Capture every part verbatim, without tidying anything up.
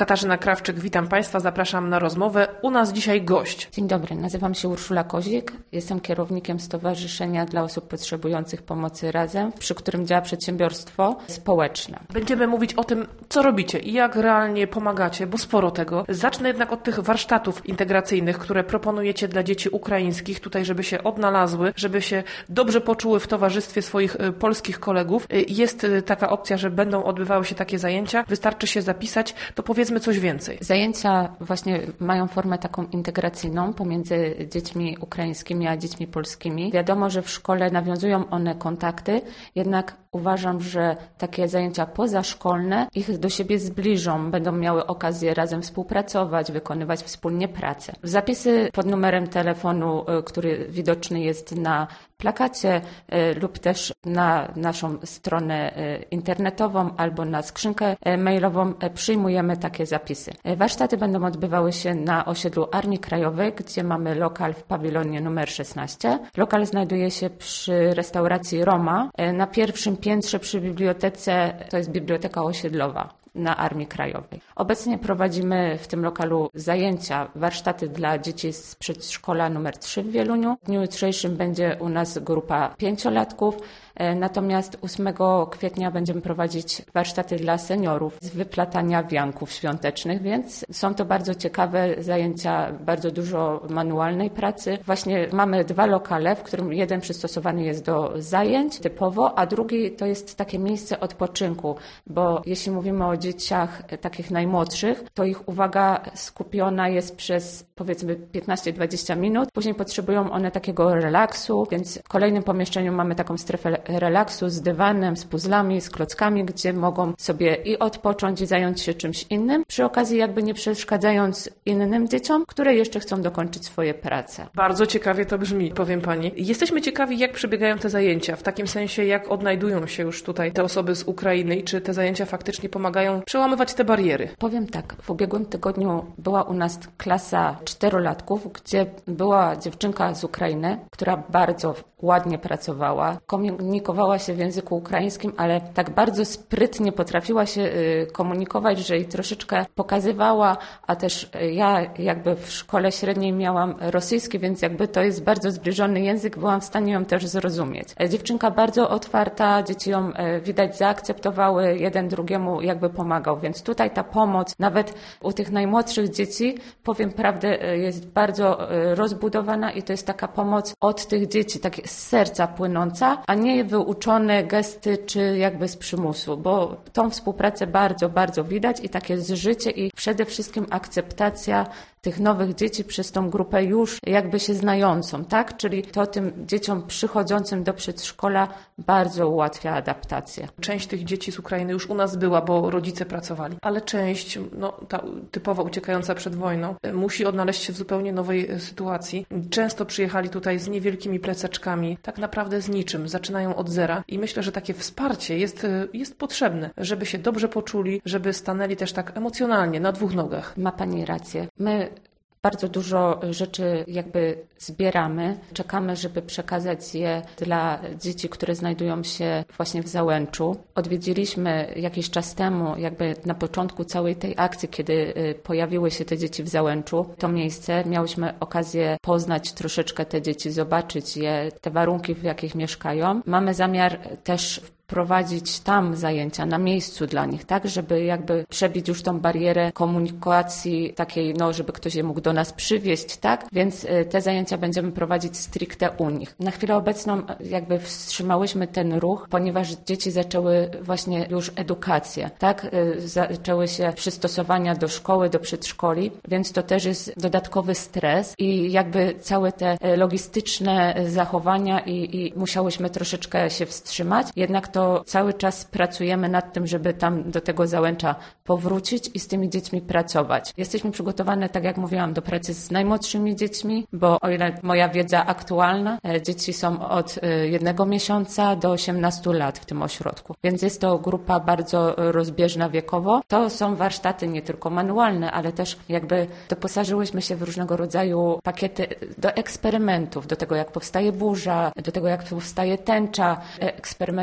Katarzyna Krawczyk, witam Państwa, zapraszam na rozmowę. U nas dzisiaj gość. Dzień dobry, nazywam się Urszula Kozik, jestem kierownikiem Stowarzyszenia dla Osób Potrzebujących Pomocy Razem, przy którym działa przedsiębiorstwo społeczne. Będziemy mówić o tym, co robicie i jak realnie pomagacie, bo sporo tego. Zacznę jednak od tych warsztatów integracyjnych, które proponujecie dla dzieci ukraińskich, tutaj żeby się odnalazły, żeby się dobrze poczuły w towarzystwie swoich polskich kolegów. Jest taka opcja, że będą odbywały się takie zajęcia, wystarczy się zapisać, to powiedzmy coś więcej. Zajęcia właśnie mają formę taką integracyjną pomiędzy dziećmi ukraińskimi a dziećmi polskimi. Wiadomo, że w szkole nawiązują one kontakty, jednak uważam, że takie zajęcia pozaszkolne ich do siebie zbliżą, będą miały okazję razem współpracować, wykonywać wspólnie pracę. Zapisy pod numerem telefonu, który widoczny jest na plakacie lub też na naszą stronę internetową albo na skrzynkę mailową przyjmujemy takie zapisy. Warsztaty będą odbywały się na osiedlu Armii Krajowej, gdzie mamy lokal w pawilonie numer szesnaście. Lokal znajduje się przy restauracji Roma. Na pierwszym piętrze przy bibliotece, to jest biblioteka osiedlowa na Armii Krajowej. Obecnie prowadzimy w tym lokalu zajęcia, warsztaty dla dzieci z przedszkola numer trzy w Wieluniu. W dniu jutrzejszym będzie u nas grupa pięciolatków, natomiast ósmego kwietnia będziemy prowadzić warsztaty dla seniorów z wyplatania wianków świątecznych, więc są to bardzo ciekawe zajęcia, bardzo dużo manualnej pracy. Właśnie mamy dwa lokale, w którym jeden przystosowany jest do zajęć typowo, a drugi to jest takie miejsce odpoczynku, bo jeśli mówimy o dzieciach takich najmłodszych, to ich uwaga skupiona jest przez powiedzmy piętnaście do dwudziestu minut. Później potrzebują one takiego relaksu, więc w kolejnym pomieszczeniu mamy taką strefę relaksu z dywanem, z puzzlami, z klockami, gdzie mogą sobie i odpocząć i zająć się czymś innym, przy okazji jakby nie przeszkadzając innym dzieciom, które jeszcze chcą dokończyć swoje prace. Bardzo ciekawie to brzmi, powiem Pani. Jesteśmy ciekawi, jak przebiegają te zajęcia, w takim sensie, jak odnajdują się już tutaj te osoby z Ukrainy i czy te zajęcia faktycznie pomagają przełamywać te bariery. Powiem tak, w ubiegłym tygodniu była u nas klasa czterolatków, gdzie była dziewczynka z Ukrainy, która bardzo ładnie pracowała, komunikowała się w języku ukraińskim, ale tak bardzo sprytnie potrafiła się komunikować, że jej troszeczkę pokazywała, a też ja jakby w szkole średniej miałam rosyjski, więc jakby to jest bardzo zbliżony język, byłam w stanie ją też zrozumieć. Dziewczynka bardzo otwarta, dzieci ją widać zaakceptowały, jeden drugiemu jakby pomagał, więc tutaj ta pomoc, nawet u tych najmłodszych dzieci, powiem prawdę, jest bardzo rozbudowana i to jest taka pomoc od tych dzieci, tak z serca płynąca, a nie wyuczone gesty czy jakby z przymusu, bo tą współpracę bardzo, bardzo widać i takie zżycie i przede wszystkim akceptacja tych nowych dzieci przez tą grupę już jakby się znającą, tak? Czyli to tym dzieciom przychodzącym do przedszkola bardzo ułatwia adaptację. Część tych dzieci z Ukrainy już u nas była, bo rodzice pracowali, ale część, no ta typowo uciekająca przed wojną, musi odnaleźć się w zupełnie nowej sytuacji. Często przyjechali tutaj z niewielkimi plececzkami, tak naprawdę z niczym, zaczynają od zera i myślę, że takie wsparcie jest, jest potrzebne, żeby się dobrze poczuli, żeby stanęli też tak emocjonalnie na dwóch nogach. Ma Pani rację. My bardzo dużo rzeczy jakby zbieramy. Czekamy, żeby przekazać je dla dzieci, które znajdują się właśnie w Załęczu. Odwiedziliśmy jakiś czas temu, jakby na początku całej tej akcji, kiedy pojawiły się te dzieci w Załęczu, to miejsce. Miałyśmy okazję poznać troszeczkę te dzieci, zobaczyć je, te warunki, w jakich mieszkają. Mamy zamiar też prowadzić tam zajęcia na miejscu dla nich, tak, żeby jakby przebić już tą barierę komunikacji takiej, no, żeby ktoś je mógł do nas przywieźć, tak, więc te zajęcia będziemy prowadzić stricte u nich. Na chwilę obecną jakby wstrzymałyśmy ten ruch, ponieważ dzieci zaczęły właśnie już edukację, tak, zaczęły się przystosowania do szkoły, do przedszkoli, więc to też jest dodatkowy stres i jakby całe te logistyczne zachowania i, i musiałyśmy troszeczkę się wstrzymać, jednak to cały czas pracujemy nad tym, żeby tam do tego Załęcza powrócić i z tymi dziećmi pracować. Jesteśmy przygotowane, tak jak mówiłam, do pracy z najmłodszymi dziećmi, bo o ile moja wiedza aktualna, dzieci są od jednego miesiąca do osiemnastu lat w tym ośrodku, więc jest to grupa bardzo rozbieżna wiekowo. To są warsztaty nie tylko manualne, ale też jakby doposażyłyśmy się w różnego rodzaju pakiety do eksperymentów, do tego jak powstaje burza, do tego jak powstaje tęcza, eksperymenty takie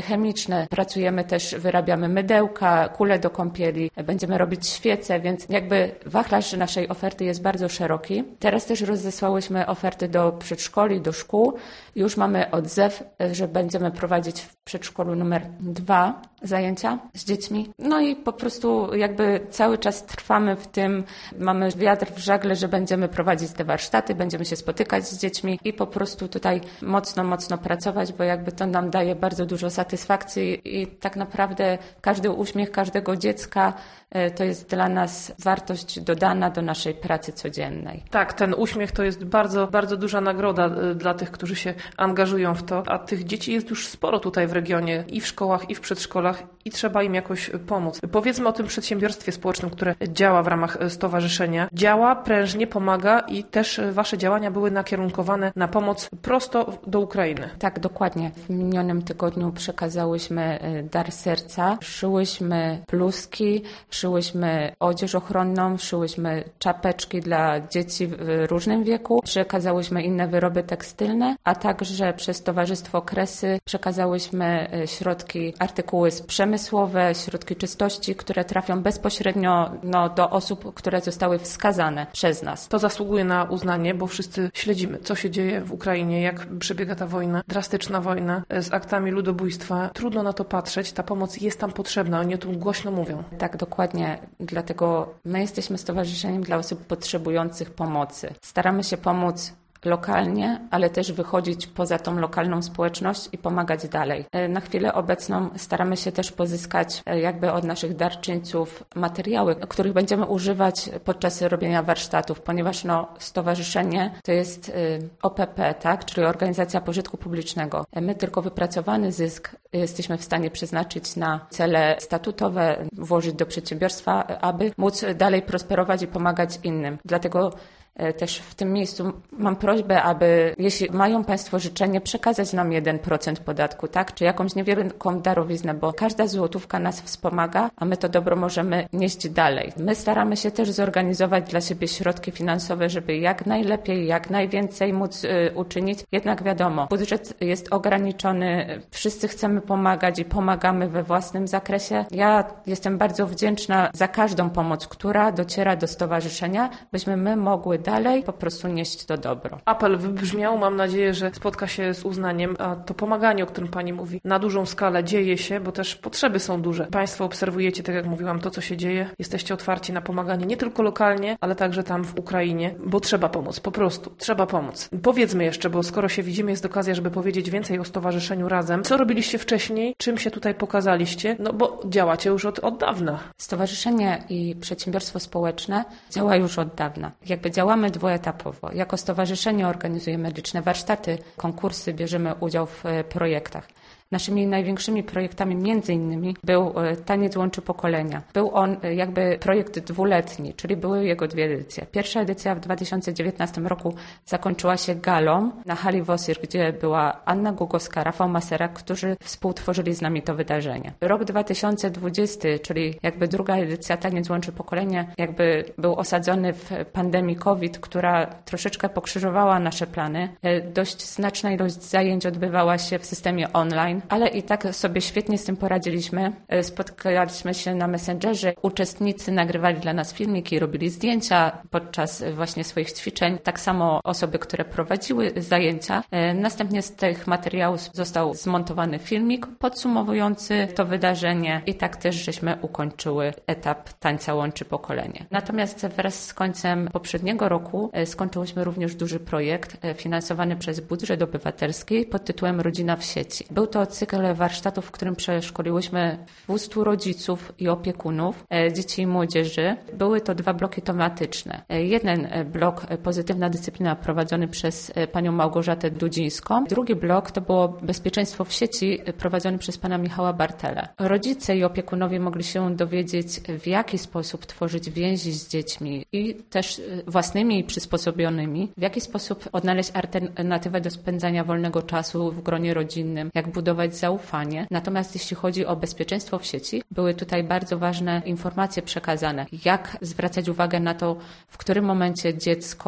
chemiczne. Pracujemy też, wyrabiamy mydełka, kule do kąpieli, będziemy robić świece, więc jakby wachlarz naszej oferty jest bardzo szeroki. Teraz też rozesłałyśmy oferty do przedszkoli, do szkół. Już mamy odzew, że będziemy prowadzić w przedszkolu numer dwa zajęcia z dziećmi. No i po prostu jakby cały czas trwamy w tym, mamy wiatr w żagle, że będziemy prowadzić te warsztaty, będziemy się spotykać z dziećmi i po prostu tutaj mocno, mocno pracować, bo jakby to nam daje bardzo dużo satysfakcji i tak naprawdę każdy uśmiech każdego dziecka to jest dla nas wartość dodana do naszej pracy codziennej. Tak, ten uśmiech to jest bardzo, bardzo duża nagroda dla tych, którzy się angażują w to, a tych dzieci jest już sporo tutaj w regionie i w szkołach, i w przedszkolach i trzeba im jakoś pomóc. Powiedzmy o tym przedsiębiorstwie społecznym, które działa w ramach stowarzyszenia. Działa, prężnie, pomaga i też wasze działania były nakierunkowane na pomoc prosto do Ukrainy. Tak, dokładnie. W minionym tygodniu przekazałyśmy dar serca, szyłyśmy bluzki, szyłyśmy odzież ochronną, szyłyśmy czapeczki dla dzieci w różnym wieku, przekazałyśmy inne wyroby tekstylne, a także przez Towarzystwo Kresy przekazałyśmy środki, artykuły przemysłowe, środki czystości, które trafią bezpośrednio no, do osób, które zostały wskazane przez nas. To zasługuje na uznanie, bo wszyscy śledzimy, co się dzieje w Ukrainie, jak przebiega ta wojna, drastyczna wojna z aktami ludobójstwa. Trudno na to patrzeć, ta pomoc jest tam potrzebna, oni o tym głośno mówią. Tak, dokładnie. Dlatego my jesteśmy stowarzyszeniem dla osób potrzebujących pomocy. Staramy się pomóc lokalnie, ale też wychodzić poza tą lokalną społeczność i pomagać dalej. Na chwilę obecną staramy się też pozyskać jakby od naszych darczyńców materiały, których będziemy używać podczas robienia warsztatów, ponieważ no, stowarzyszenie to jest O P P, tak, czyli Organizacja Pożytku Publicznego. My tylko wypracowany zysk jesteśmy w stanie przeznaczyć na cele statutowe, włożyć do przedsiębiorstwa, aby móc dalej prosperować i pomagać innym. Dlatego też w tym miejscu mam prośbę, aby jeśli mają Państwo życzenie, przekazać nam jeden procent podatku, tak? Czy jakąś niewielką darowiznę, bo każda złotówka nas wspomaga, a my to dobro możemy nieść dalej. My staramy się też zorganizować dla siebie środki finansowe, żeby jak najlepiej, jak najwięcej móc y, uczynić. Jednak wiadomo, budżet jest ograniczony, wszyscy chcemy pomagać i pomagamy we własnym zakresie. Ja jestem bardzo wdzięczna za każdą pomoc, która dociera do stowarzyszenia, byśmy my mogły dalej po prostu nieść to dobro. Apel wybrzmiał, mam nadzieję, że spotka się z uznaniem, a to pomaganie, o którym Pani mówi, na dużą skalę dzieje się, bo też potrzeby są duże. Państwo obserwujecie, tak jak mówiłam, to, co się dzieje. Jesteście otwarci na pomaganie nie tylko lokalnie, ale także tam w Ukrainie, bo trzeba pomóc, po prostu, trzeba pomóc. Powiedzmy jeszcze, bo skoro się widzimy, jest okazja, żeby powiedzieć więcej o Stowarzyszeniu Razem. Co robiliście wcześniej? Czym się tutaj pokazaliście? No bo działacie już od, od dawna. Stowarzyszenie i przedsiębiorstwo społeczne działa już od dawna. Jakby działamy dwuetapowo. Jako stowarzyszenie organizujemy liczne warsztaty, konkursy, bierzemy udział w projektach. Naszymi największymi projektami między innymi był Taniec łączy pokolenia. Był on jakby projekt dwuletni, czyli były jego dwie edycje. Pierwsza edycja w dwa tysiące dziewiętnastym roku zakończyła się galą na hali Wosir, gdzie była Anna Gugowska, Rafał Maserak, którzy współtworzyli z nami to wydarzenie. Rok dwa tysiące dwudziesty, czyli jakby druga edycja Taniec łączy pokolenia, jakby był osadzony w pandemii COVID, która troszeczkę pokrzyżowała nasze plany. Dość znaczna ilość zajęć odbywała się w systemie online, ale i tak sobie świetnie z tym poradziliśmy. Spotkaliśmy się na Messengerze. Uczestnicy nagrywali dla nas filmiki, robili zdjęcia podczas właśnie swoich ćwiczeń. Tak samo osoby, które prowadziły zajęcia. Następnie z tych materiałów został zmontowany filmik podsumowujący to wydarzenie i tak też żeśmy ukończyły etap Tańca łączy pokolenie. Natomiast wraz z końcem poprzedniego roku skończyłyśmy również duży projekt finansowany przez budżet obywatelski pod tytułem Rodzina w sieci. Był to cykl warsztatów, w którym przeszkoliłyśmy dwieście rodziców i opiekunów dzieci i młodzieży. Były to dwa bloki tematyczne. Jeden blok Pozytywna dyscyplina prowadzony przez panią Małgorzatę Dudzińską. Drugi blok to było Bezpieczeństwo w sieci prowadzony przez pana Michała Bartela. Rodzice i opiekunowie mogli się dowiedzieć, w jaki sposób tworzyć więzi z dziećmi i też własnymi i przysposobionymi, w jaki sposób odnaleźć alternatywę do spędzania wolnego czasu w gronie rodzinnym, jak budować zaufanie. Natomiast jeśli chodzi o bezpieczeństwo w sieci, były tutaj bardzo ważne informacje przekazane. Jak zwracać uwagę na to, w którym momencie dziecko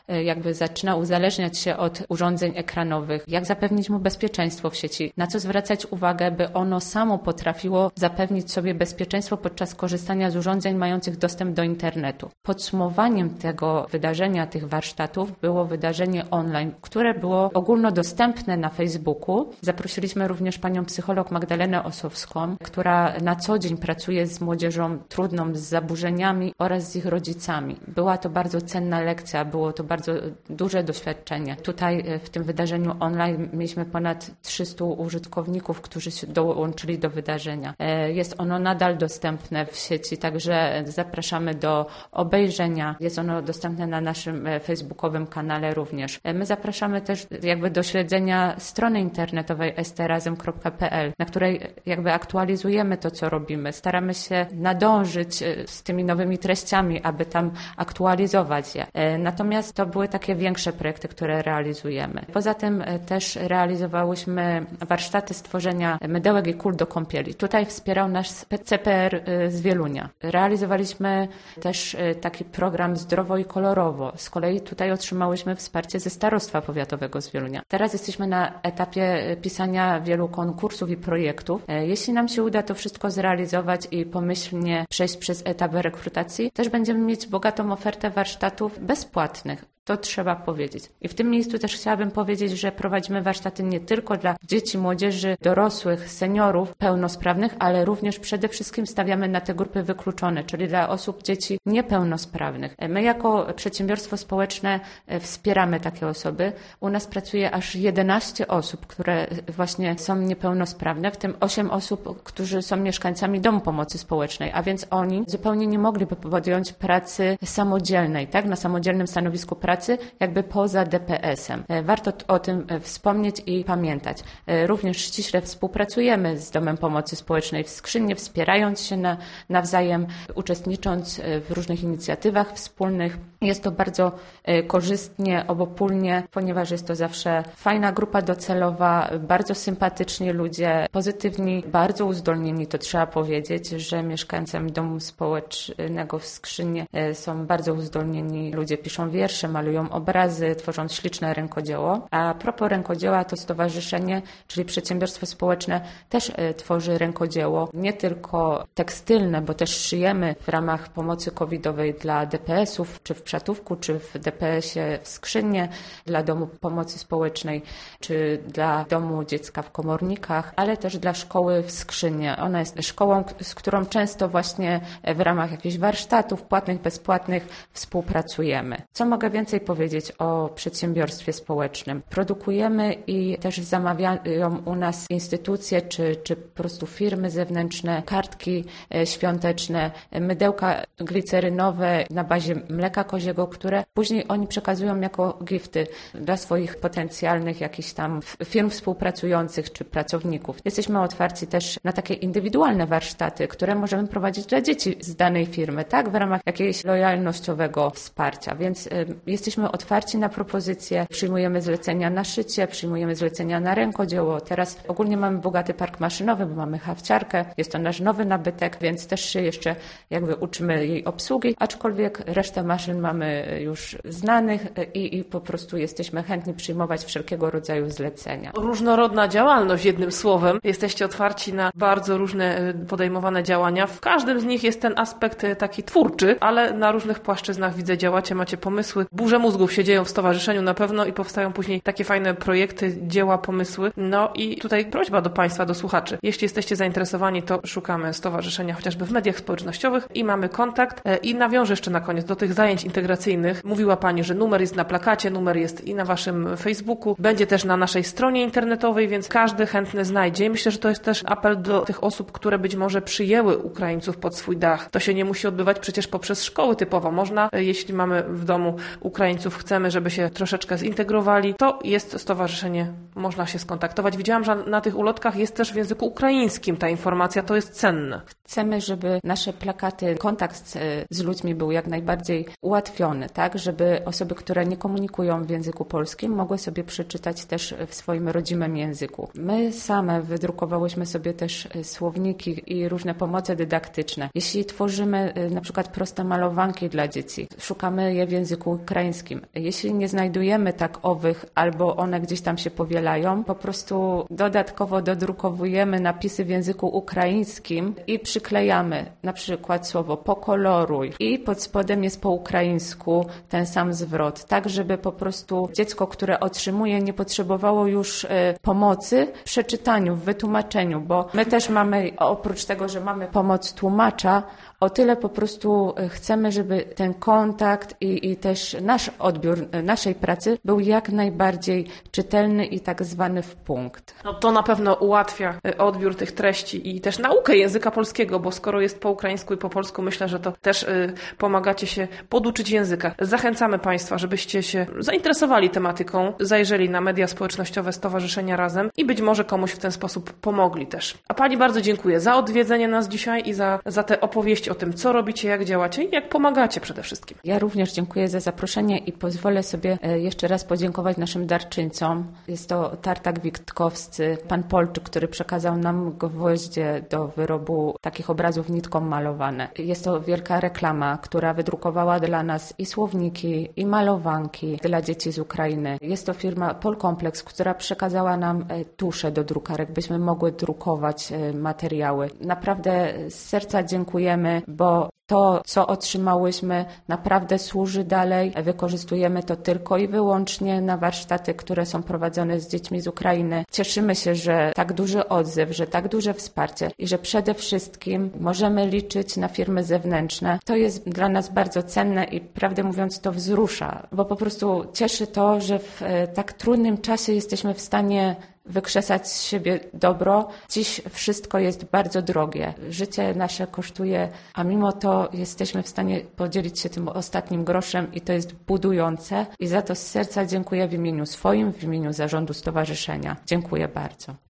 jakby zaczyna uzależniać się od urządzeń ekranowych, jak zapewnić mu bezpieczeństwo w sieci, na co zwracać uwagę, by ono samo potrafiło zapewnić sobie bezpieczeństwo podczas korzystania z urządzeń mających dostęp do internetu. Podsumowaniem tego wydarzenia, tych warsztatów było wydarzenie online, które było ogólnodostępne na Facebooku. Zaprosiliśmy również panią psycholog Magdalenę Osowską, która na co dzień pracuje z młodzieżą trudną, z zaburzeniami oraz z ich rodzicami. Była to bardzo cenna lekcja, było to bardzo duże doświadczenie. Tutaj w tym wydarzeniu online mieliśmy ponad trzystu użytkowników, którzy się dołączyli do wydarzenia. Jest ono nadal dostępne w sieci, także zapraszamy do obejrzenia. Jest ono dostępne na naszym facebookowym kanale również. My zapraszamy też jakby do śledzenia strony internetowej s t razem kropka p l, na której jakby aktualizujemy to, co robimy. Staramy się nadążyć z tymi nowymi treściami, aby tam aktualizować je. Natomiast to były takie większe projekty, które realizujemy. Poza tym też realizowałyśmy warsztaty stworzenia mydełek i kul do kąpieli. Tutaj wspierał nas C P R z Wielunia. Realizowaliśmy też taki program Zdrowo i kolorowo. Z kolei tutaj otrzymałyśmy wsparcie ze Starostwa Powiatowego z Wielunia. Teraz jesteśmy na etapie pisania wielu konkursów i projektów. Jeśli nam się uda to wszystko zrealizować i pomyślnie przejść przez etap rekrutacji, też będziemy mieć bogatą ofertę warsztatów bezpłatnych. To trzeba powiedzieć. I w tym miejscu też chciałabym powiedzieć, że prowadzimy warsztaty nie tylko dla dzieci, młodzieży, dorosłych, seniorów pełnosprawnych, ale również przede wszystkim stawiamy na te grupy wykluczone, czyli dla osób, dzieci niepełnosprawnych. My jako przedsiębiorstwo społeczne wspieramy takie osoby. U nas pracuje aż jedenaście osób, które właśnie są niepełnosprawne, w tym osiem osób, którzy są mieszkańcami Domu Pomocy Społecznej, a więc oni zupełnie nie mogliby podjąć pracy samodzielnej, tak, na samodzielnym stanowisku pracy, jakby poza D P S-em. Warto o tym wspomnieć i pamiętać. Również ściśle współpracujemy z Domem Pomocy Społecznej w Skrzynie, wspierając się na, nawzajem, uczestnicząc w różnych inicjatywach wspólnych. Jest to bardzo korzystnie, obopólnie, ponieważ jest to zawsze fajna grupa docelowa, bardzo sympatyczni ludzie, pozytywni, bardzo uzdolnieni, to trzeba powiedzieć, że mieszkańcami Domu Społecznego w Skrzynie są bardzo uzdolnieni ludzie, piszą wiersze, malują obrazy, tworzą śliczne rękodzieło. A propos rękodzieła, to stowarzyszenie, czyli przedsiębiorstwo społeczne, też tworzy rękodzieło, nie tylko tekstylne, bo też szyjemy w ramach pomocy covidowej dla D P S-ów, czy w Przatówku, czy w D P S-ie w Skrzynie, dla Domu Pomocy Społecznej, czy dla Domu Dziecka w Komornikach, ale też dla szkoły w Skrzynie. Ona jest szkołą, z którą często właśnie w ramach jakichś warsztatów płatnych, bezpłatnych współpracujemy. Co mogę więcej powiedzieć o przedsiębiorstwie społecznym? Produkujemy i też zamawiają u nas instytucje, czy, czy po prostu firmy zewnętrzne, kartki świąteczne, mydełka glicerynowe na bazie mleka koziego, które później oni przekazują jako gifty dla swoich potencjalnych jakichś tam firm współpracujących czy pracowników. Jesteśmy otwarci też na takie indywidualne warsztaty, które możemy prowadzić dla dzieci z danej firmy, tak, w ramach jakiegoś lojalnościowego wsparcia, więc y, jesteśmy otwarci na propozycje, przyjmujemy zlecenia na szycie, przyjmujemy zlecenia na rękodzieło. Teraz ogólnie mamy bogaty park maszynowy, bo mamy hawciarkę, jest to nasz nowy nabytek, więc też się jeszcze jakby uczymy jej obsługi, aczkolwiek resztę maszyn mamy już znanych i, i po prostu jesteśmy chętni przyjmować wszelkiego rodzaju zlecenia. Różnorodna działalność, jednym słowem. Jesteście otwarci na bardzo różne podejmowane działania. W każdym z nich jest ten aspekt taki twórczy, ale na różnych płaszczyznach widzę działacie, macie pomysły. Burze mózgów się dzieją w stowarzyszeniu na pewno i powstają później takie fajne projekty, dzieła, pomysły. No i tutaj prośba do Państwa, do słuchaczy. Jeśli jesteście zainteresowani, to szukamy stowarzyszenia chociażby w mediach społecznościowych i mamy kontakt. I nawiążę jeszcze na koniec do tych zajęć integracyjnych. Mówiła Pani, że numer jest na plakacie, numer jest i na Waszym Facebooku, będzie też na naszej stronie internetowej, więc każdy chętny znajdzie. I myślę, że to jest też apel do tych osób, które być może przyjęły Ukraińców pod swój dach. To się nie musi odbywać przecież poprzez szkoły typowo. Można, jeśli mamy w domu Ukraińców, chcemy, żeby się troszeczkę zintegrowali, to jest stowarzyszenie, można się skontaktować. Widziałam, że na tych ulotkach jest też w języku ukraińskim ta informacja, to jest cenne. Chcemy, żeby nasze plakaty, kontakt z, z ludźmi był jak najbardziej ułatwiony, tak, żeby osoby, które nie komunikują w języku polskim, mogły sobie przeczytać też w swoim rodzimym języku. My same wydrukowałyśmy sobie też słowniki i różne pomoce dydaktyczne. Jeśli tworzymy na przykład proste malowanki dla dzieci, szukamy je w języku ukraińskim, ukraińskim. Jeśli nie znajdujemy tak owych albo one gdzieś tam się powielają, po prostu dodatkowo dodrukowujemy napisy w języku ukraińskim i przyklejamy na przykład słowo pokoloruj i pod spodem jest po ukraińsku ten sam zwrot, tak żeby po prostu dziecko, które otrzymuje, nie potrzebowało już y, pomocy w przeczytaniu, w wytłumaczeniu, bo my też mamy, oprócz tego, że mamy pomoc tłumacza, o tyle po prostu chcemy, żeby ten kontakt i, i też nasz odbiór naszej pracy był jak najbardziej czytelny i tak zwany w punkt. No to na pewno ułatwia odbiór tych treści i też naukę języka polskiego, bo skoro jest po ukraińsku i po polsku, myślę, że to też y, pomagacie się poduczyć języka. Zachęcamy Państwa, żebyście się zainteresowali tematyką, zajrzeli na media społecznościowe Stowarzyszenia Razem i być może komuś w ten sposób pomogli też. A Pani bardzo dziękuję za odwiedzenie nas dzisiaj i za, za te opowieści o tym, co robicie, jak działacie i jak pomagacie przede wszystkim. Ja również dziękuję za zaproszenie i pozwolę sobie jeszcze raz podziękować naszym darczyńcom. Jest to Tartak Witkowscy, pan Polczyk, który przekazał nam gwoździe do wyrobu takich obrazów nitką malowane. Jest to wielka reklama, która wydrukowała dla nas i słowniki, i malowanki dla dzieci z Ukrainy. Jest to firma Polkomplex, która przekazała nam tusze do drukarek, byśmy mogły drukować materiały. Naprawdę z serca dziękujemy, bo to, co otrzymałyśmy, naprawdę służy dalej. Wykorzystujemy to tylko i wyłącznie na warsztaty, które są prowadzone z dziećmi z Ukrainy. Cieszymy się, że tak duży odzew, że tak duże wsparcie i że przede wszystkim możemy liczyć na firmy zewnętrzne. To jest dla nas bardzo cenne i prawdę mówiąc to wzrusza, bo po prostu cieszy to, że w tak trudnym czasie jesteśmy w stanie wykrzesać z siebie dobro. Dziś wszystko jest bardzo drogie. Życie nasze kosztuje, a mimo to jesteśmy w stanie podzielić się tym ostatnim groszem i to jest budujące. I za to z serca dziękuję w imieniu swoim, w imieniu zarządu stowarzyszenia. Dziękuję bardzo.